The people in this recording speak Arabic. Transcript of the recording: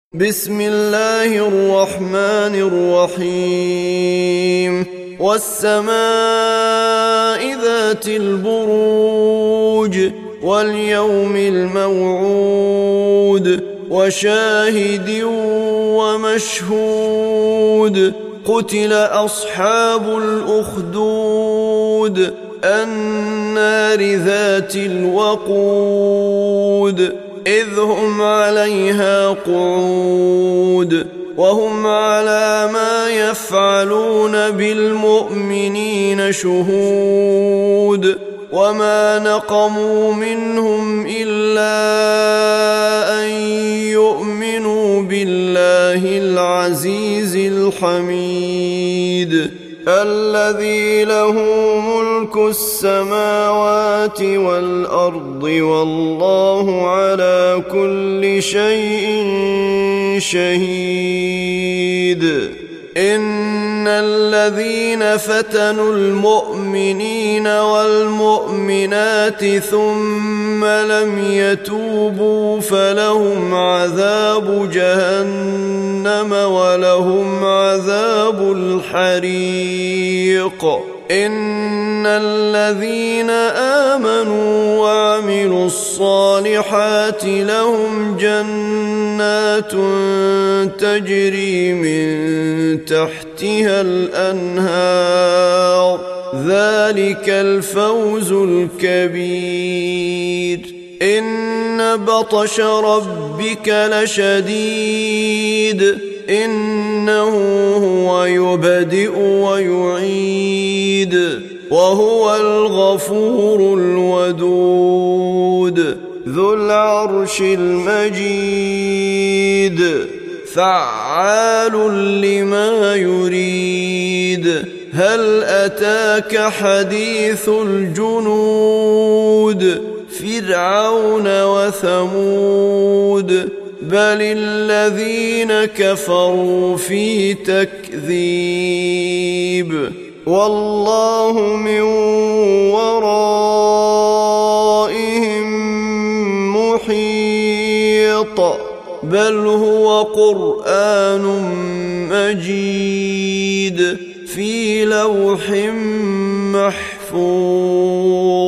بسم الله الرحمن الرحيم والسماء ذات البروج واليوم الموعود وشاهد ومشهود قتل أصحاب الأخدود النار ذات الوقود إذ هم عليها قعود وهم على ما يفعلون بالمؤمنين شهود وما نقموا منهم إلا أن يؤمنوا بالله العزيز الحميد الذي له ملك السماوات والأرض والله على كل شيء شهيد إن الذين فتنوا المؤمنين والمؤمنات ثم لم يتوبوا فلهم عذاب جهنم ولهم عذاب الحريق إن الذين آمنوا وعملوا الصالحات لهم جنات تجري من تحتها الأنهار ذلك الفوز الكبير إن بطش ربك لشديد إنه هو يبدئ ويعيد وهو الغفور الودود ذو العرش المجيد فعال لما يريد هل أتاك حديث الجنود فرعون وثمود بل الذين كفروا في تكذيب والله من ورائهم محيط بل هو قرآن مجيد في لوح محفوظ